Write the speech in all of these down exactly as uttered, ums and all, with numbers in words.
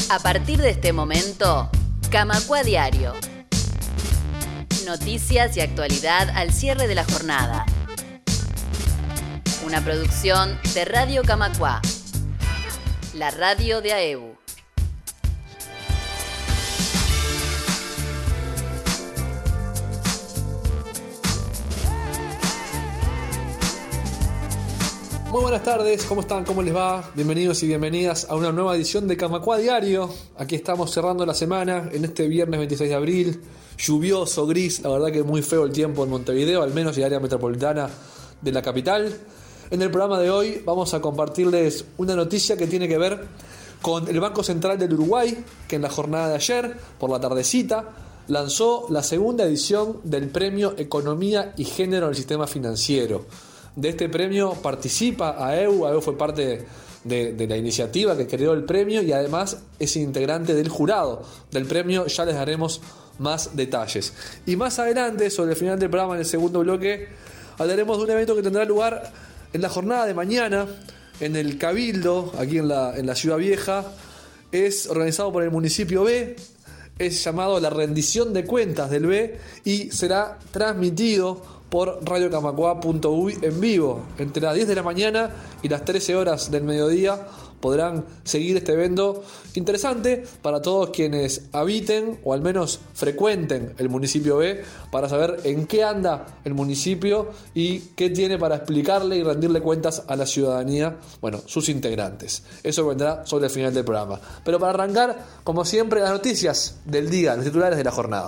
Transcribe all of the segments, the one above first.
A partir de este momento, Camacuá Diario. Noticias y actualidad al cierre de la jornada. Una producción de Radio Camacuá, la radio de A E B U. Muy buenas tardes, ¿cómo están? ¿Cómo les va? Bienvenidos y bienvenidas a una nueva edición de Camacuá Diario. Aquí estamos cerrando la semana en este viernes veintiséis de abril, lluvioso, gris, la verdad que muy feo el tiempo en Montevideo, al menos en el área metropolitana de la capital. En el programa de hoy vamos a compartirles una noticia que tiene que ver con el Banco Central del Uruguay, que en la jornada de ayer, por la tardecita, lanzó la segunda edición del Premio Economía y Género del Sistema Financiero. De este premio participa A E B U, A E B U fue parte de, de la iniciativa que creó el premio y además es integrante del jurado del premio. Ya les daremos más detalles. Y más adelante, sobre el final del programa, en el segundo bloque, hablaremos de un evento que tendrá lugar en la jornada de mañana en el Cabildo, aquí en la, en la Ciudad Vieja. Es organizado por el municipio B, es llamado La Rendición de Cuentas del B y será transmitido por radio camacuá punto uy en vivo. Entre las diez de la mañana y las trece horas del mediodía podrán seguir este evento interesante para todos quienes habiten o al menos frecuenten el municipio B, para saber en qué anda el municipio y qué tiene para explicarle y rendirle cuentas a la ciudadanía, bueno, sus integrantes. Eso vendrá sobre el final del programa. Pero para arrancar, como siempre, las noticias del día, los titulares de la jornada.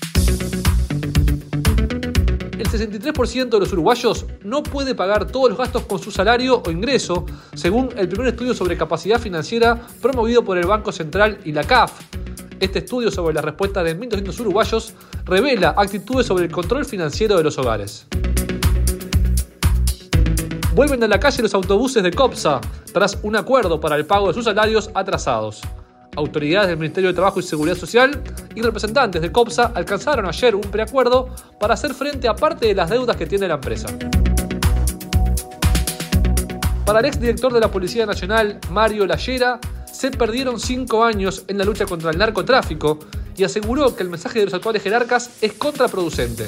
El sesenta y tres por ciento de los uruguayos no puede pagar todos los gastos con su salario o ingreso, según el primer estudio sobre capacidad financiera promovido por el Banco Central y la C A F. Este estudio sobre la respuesta de mil doscientos uruguayos revela actitudes sobre el control financiero de los hogares. Vuelven a la calle los autobuses de COPSA tras un acuerdo para el pago de sus salarios atrasados. Autoridades del Ministerio de Trabajo y Seguridad Social y representantes de COPSA alcanzaron ayer un preacuerdo para hacer frente a parte de las deudas que tiene la empresa. Para el exdirector de la Policía Nacional, Mario Lallera, se perdieron cinco años en la lucha contra el narcotráfico y aseguró que el mensaje de los actuales jerarcas es contraproducente.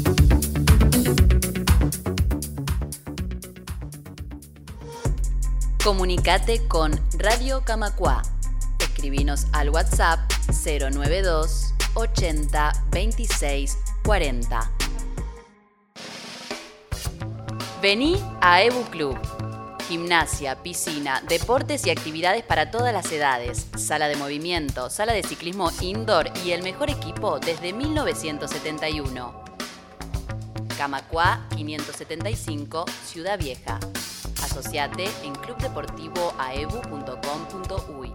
Comunicate con Radio Camacuá. Escribinos al WhatsApp cero nueve dos ochenta veintiséis cuarenta. Vení a E B U Club. Gimnasia, piscina, deportes y actividades para todas las edades, sala de movimiento, sala de ciclismo indoor y el mejor equipo desde mil novecientos setenta y uno. Camacuá quinientos setenta y cinco, Ciudad Vieja. Asociate en club deportivo a e b u punto com punto uy.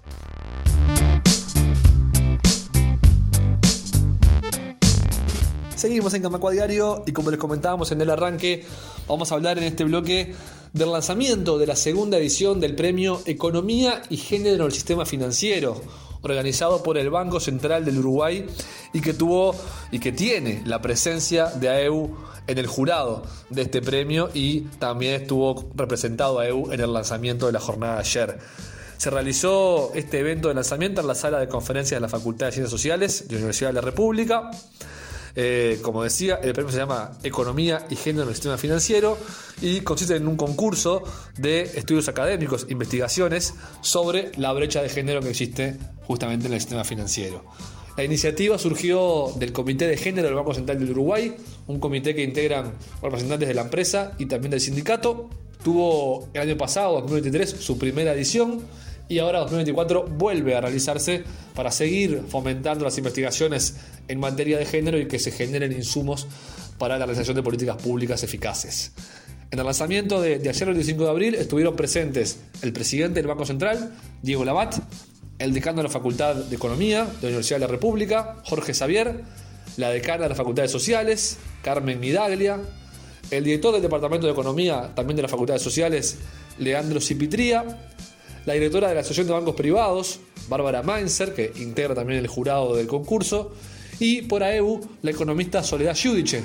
Seguimos en Camacuá Diario y como les comentábamos en el arranque, vamos a hablar en este bloque del lanzamiento de la segunda edición del Premio Economía y Género del Sistema Financiero, organizado por el Banco Central del Uruguay y que tuvo y que tiene la presencia de A E B U en el jurado de este premio y también estuvo representado a E B U en el lanzamiento de la jornada de ayer. Se realizó este evento de lanzamiento en la sala de conferencias de la Facultad de Ciencias Sociales de la Universidad de la República. Eh, como decía, el premio se llama Economía y Género en el Sistema Financiero y consiste en un concurso de estudios académicos, investigaciones sobre la brecha de género que existe justamente en el sistema financiero. La iniciativa surgió del Comité de Género del Banco Central del Uruguay, un comité que integran representantes de la empresa y también del sindicato. Tuvo el año pasado, dos mil veintitrés, su primera edición y ahora dos mil veinticuatro vuelve a realizarse para seguir fomentando las investigaciones en materia de género y que se generen insumos para la realización de políticas públicas eficaces. En el lanzamiento de, de ayer, el veinticinco de abril, estuvieron presentes el presidente del Banco Central, Diego Labat, el decano de la Facultad de Economía de la Universidad de la República, Jorge Xavier, la decana de las Facultades Sociales, Carmen Midaglia, el director del Departamento de Economía, también de las Facultades Sociales, Leandro Cipitría, la directora de la Asociación de Bancos Privados, Bárbara Mainzer, que integra también el jurado del concurso, y por A E B U, la economista Soledad Giudice,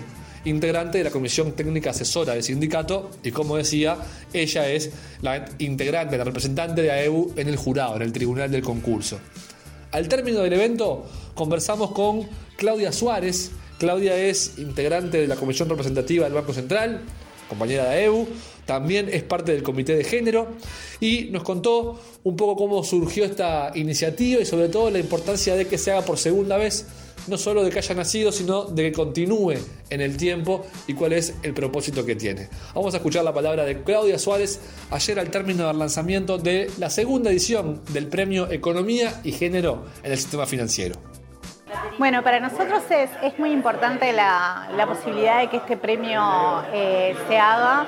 integrante de la Comisión Técnica Asesora del sindicato y, como decía, ella es la integrante, la representante de A E B U en el jurado, en el tribunal del concurso. Al término del evento conversamos con Claudia Suárez. Claudia es integrante de la Comisión Representativa del Banco Central, compañera de A E B U, también es parte del Comité de Género y nos contó un poco cómo surgió esta iniciativa y sobre todo la importancia de que se haga por segunda vez, no solo de que haya nacido, sino de que continúe en el tiempo y cuál es el propósito que tiene. Vamos a escuchar la palabra de Claudia Suárez ayer al término del lanzamiento de la segunda edición del Premio Economía y Género en el Sistema Financiero. Bueno, para nosotros es, es muy importante la, la posibilidad de que este premio eh, se haga.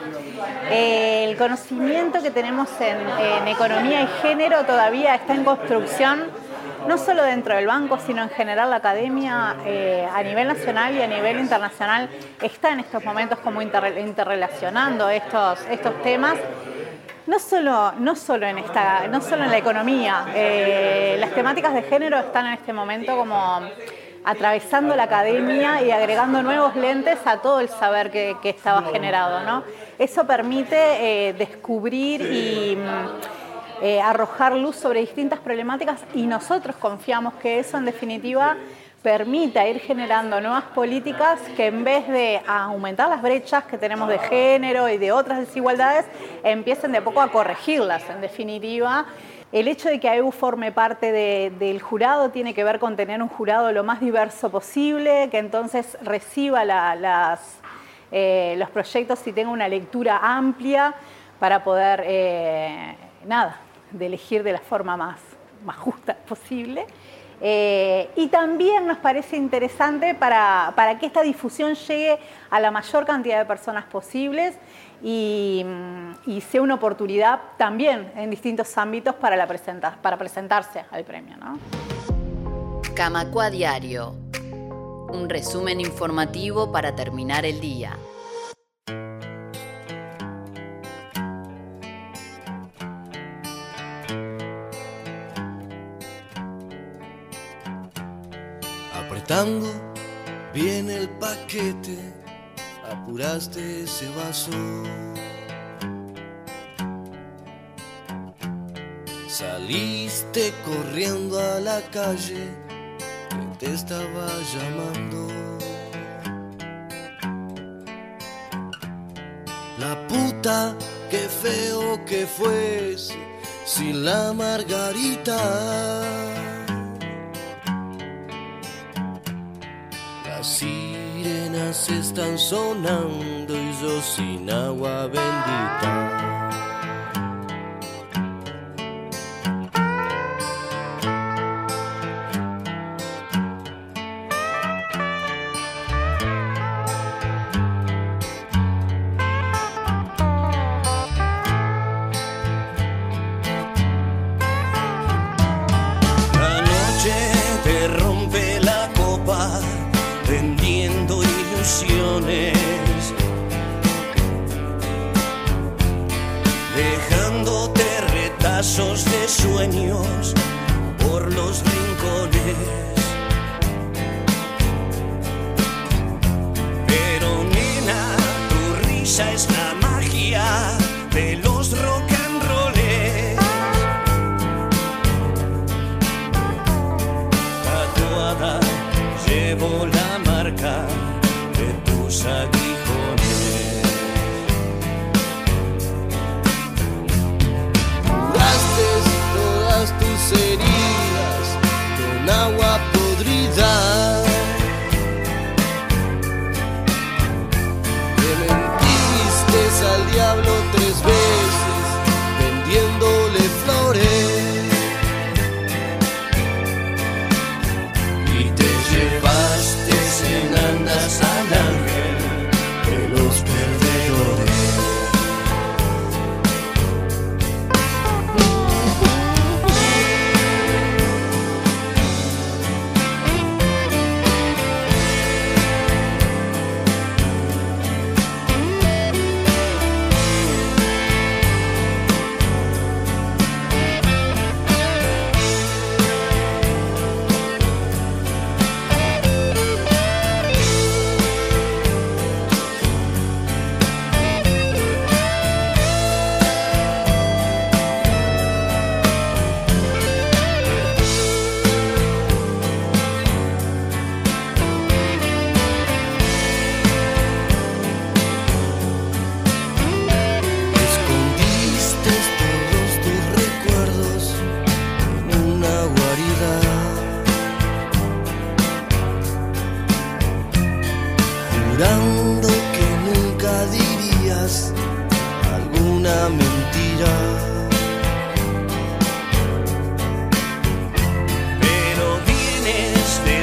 Eh, el conocimiento que tenemos en, en economía y género todavía está en construcción, no solo dentro del banco, sino en general la academia eh, a nivel nacional y a nivel internacional está en estos momentos como interre, interrelacionando estos, estos temas. No solo, no solo en esta, no solo en la economía, eh, las temáticas de género están en este momento como atravesando la academia y agregando nuevos lentes a todo el saber que, que estaba generado, ¿no? Eso permite eh, descubrir y eh, arrojar luz sobre distintas problemáticas y nosotros confiamos que eso en definitiva permita ir generando nuevas políticas que en vez de aumentar las brechas que tenemos de género y de otras desigualdades, empiecen de a poco a corregirlas. En definitiva, el hecho de que A E B U forme parte de, del jurado tiene que ver con tener un jurado lo más diverso posible, que entonces reciba la, las, eh, los proyectos y tenga una lectura amplia para poder, eh, nada, de elegir de la forma más, más justa posible. Eh, y también nos parece interesante para, para que esta difusión llegue a la mayor cantidad de personas posibles y, y sea una oportunidad también en distintos ámbitos para, la presenta, para presentarse al premio, ¿no? Camacua Diario, un resumen informativo para terminar el día. Apretando bien el paquete, apuraste ese vaso. Saliste corriendo a la calle que te estaba llamando. La puta, qué feo que fuese sin la margarita. Las sirenas están sonando y yo sin agua bendita. La noche te rompe la copa vendiendo ilusiones, dejándote retazos de sueños por los rincones. Pero nena, tu risa es la magia de los rock and rolls. Tatuada llevo la marca de tus aguijones. Curaste todas tus heridas con agua podrida. Le mentiste al diablo tres veces vendiéndole flores. Y te llevaste en andas al ángel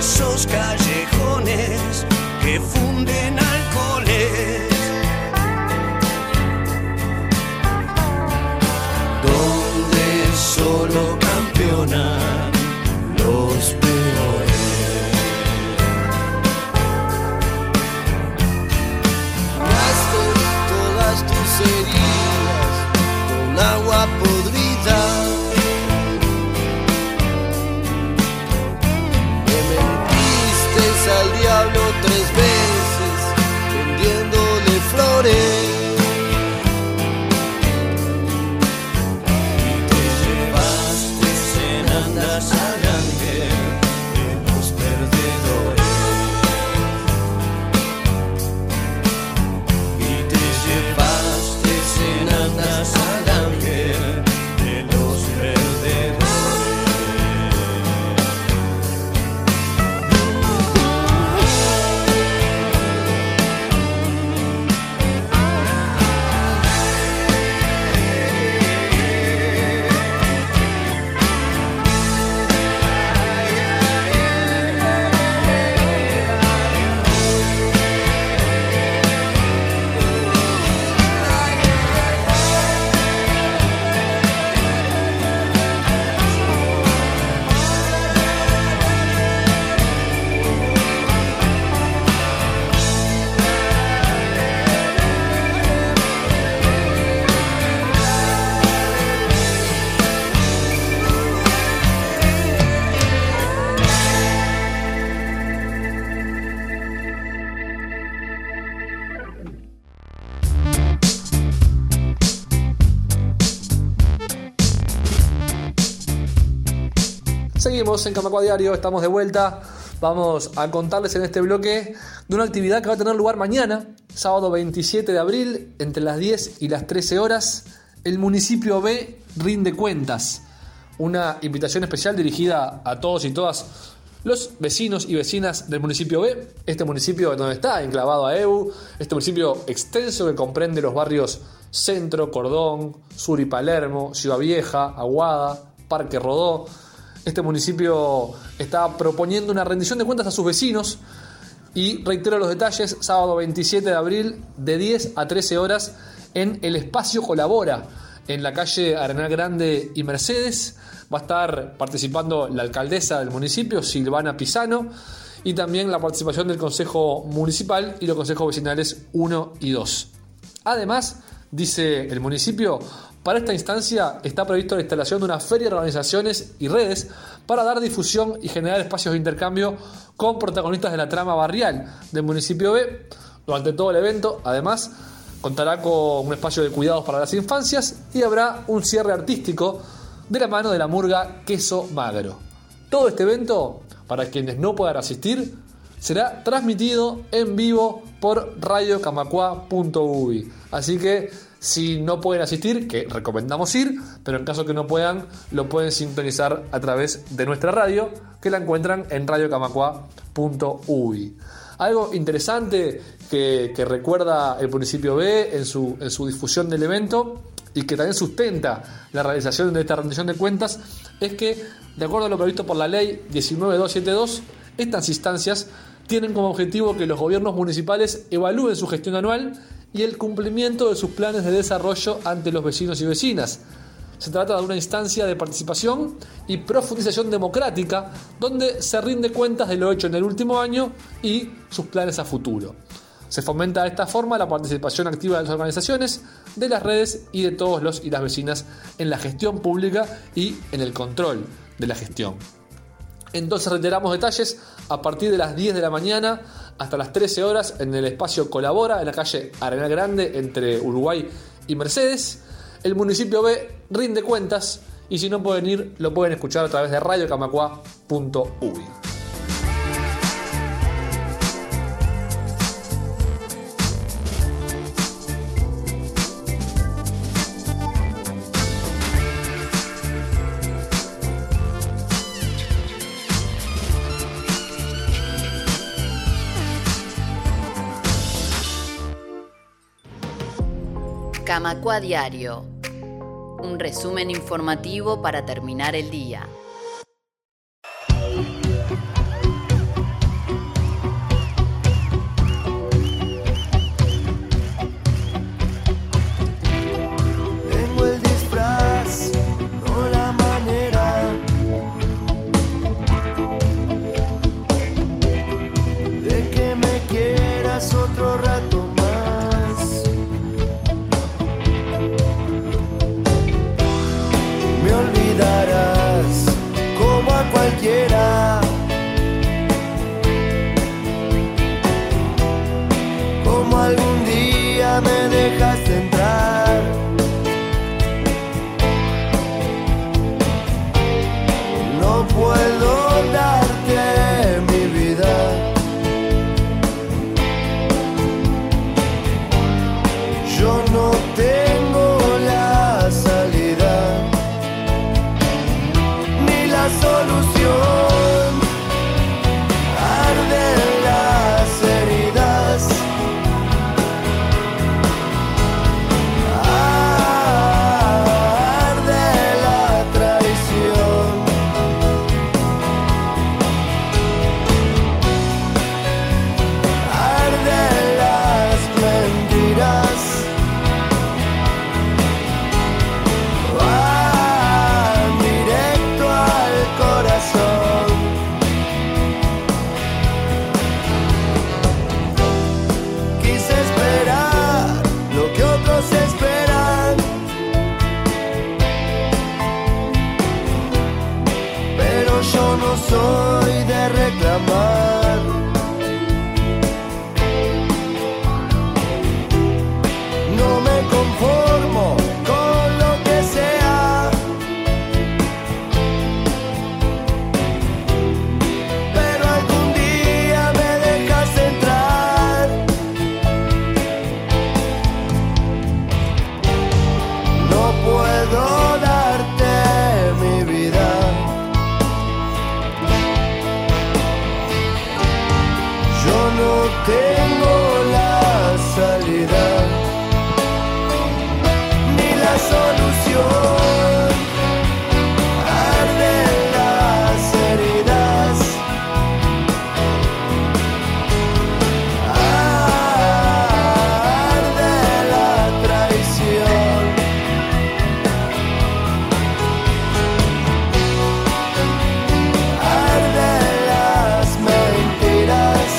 esos callejones que funden alcoholes, donde solo campeonan los peores. Curaste todas tus heridas con agua podrida. Le mentiste al diablo tres veces vendiéndole flores. Y te llevaste cenandas al ángel de los perdedores. Y te llevaste cenandas al ángel de los perdedores. Seguimos en Camacua Diario, estamos de vuelta. Vamos a contarles en este bloque de una actividad que va a tener lugar mañana, sábado veintisiete de abril, entre las diez y las trece horas. El municipio B rinde cuentas. Una invitación especial dirigida a todos y todas los vecinos y vecinas del municipio B. Este municipio donde está enclavado a Ebu, este municipio extenso que comprende los barrios Centro, Cordón, Sur y Palermo, Ciudad Vieja, Aguada, Parque Rodó. Este municipio está proponiendo una rendición de cuentas a sus vecinos y reitero los detalles, sábado veintisiete de abril de diez a trece horas en el espacio Colabora, en la calle Arenal Grande y Mercedes. Va a estar participando la alcaldesa del municipio, Silvana Pisano, y también la participación del Consejo Municipal y los consejos vecinales uno y dos. Además, dice el municipio, para esta instancia está previsto la instalación de una feria de organizaciones y redes para dar difusión y generar espacios de intercambio con protagonistas de la trama barrial del municipio B. Durante todo el evento, además, contará con un espacio de cuidados para las infancias y habrá un cierre artístico de la mano de la murga Queso Magro. Todo este evento, para quienes no puedan asistir, será transmitido en vivo por radio camacua punto uy. Así que si no pueden asistir, que recomendamos ir, pero en caso que no puedan, lo pueden sintonizar a través de nuestra radio, que la encuentran en radio camacua punto uy. Algo interesante que, que recuerda el municipio B en su, en su difusión del evento y que también sustenta la realización de esta rendición de cuentas es que, de acuerdo a lo previsto por la ley diecinueve mil doscientos setenta y dos, estas instancias tienen como objetivo que los gobiernos municipales evalúen su gestión anual y el cumplimiento de sus planes de desarrollo ante los vecinos y vecinas. Se trata de una instancia de participación y profundización democrática donde se rinde cuentas de lo hecho en el último año y sus planes a futuro. Se fomenta de esta forma la participación activa de las organizaciones, de las redes y de todos los y las vecinas en la gestión pública y en el control de la gestión. Entonces reiteramos detalles a partir de las diez de la mañana hasta las trece horas en el espacio Colabora, en la calle Arenal Grande entre Uruguay y Mercedes. El municipio B rinde cuentas y si no pueden ir, lo pueden escuchar a través de radio camacua punto uy. Camacua Diario, un resumen informativo para terminar el día. cualquiera. Como algún día me dejaste entrar. No puedo darte mi vida. Yo no tengo la salida ni la solución. Arden las heridas. Soy de reclamar. No me conformo con lo que sea, pero algún día me dejas entrar. No puedo darte mi vida. No tengo la salida ni la solución. Arden las heridas. Arde la traición. Arden las mentiras.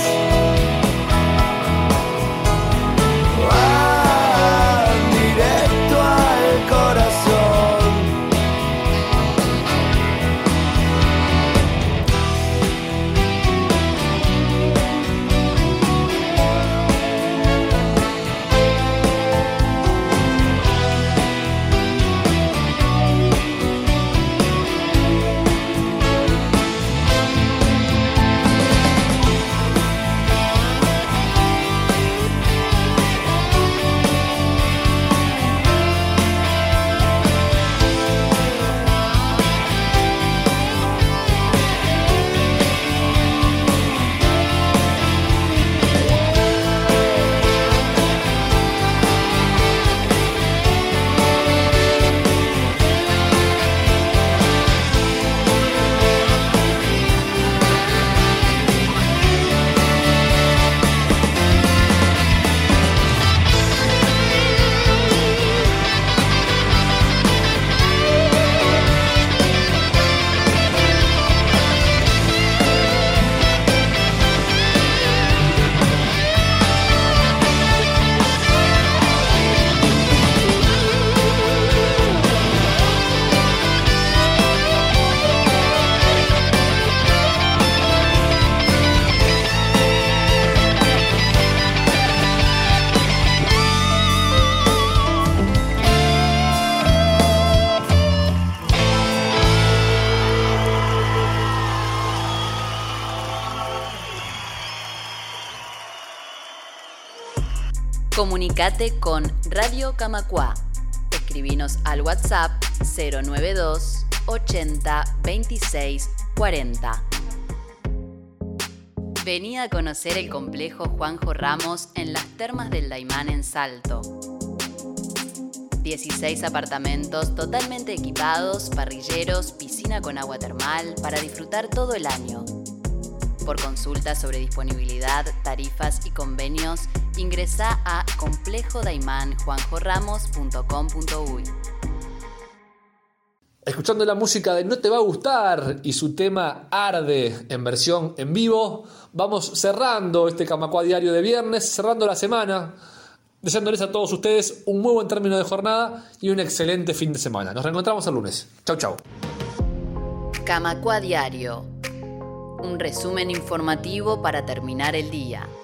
Comunicate con Radio Camacuá. Escribinos al WhatsApp cero nueve dos ochenta veintiséis cuarenta. Vení a conocer el complejo Juanjo Ramos en las Termas del Daymán en Salto. dieciséis apartamentos totalmente equipados, parrilleros, piscina con agua termal para disfrutar todo el año. Por consultas sobre disponibilidad, tarifas y convenios, ingresá a complejo daymán juanjo ramos punto com punto uy. Escuchando la música de No Te Va a Gustar y su tema Arde en versión en vivo, vamos cerrando este Camacuá Diario de viernes, cerrando la semana, deseándoles a todos ustedes un muy buen término de jornada y un excelente fin de semana. Nos reencontramos el lunes. Chau, chau. Camacua Diario. Un resumen informativo para terminar el día.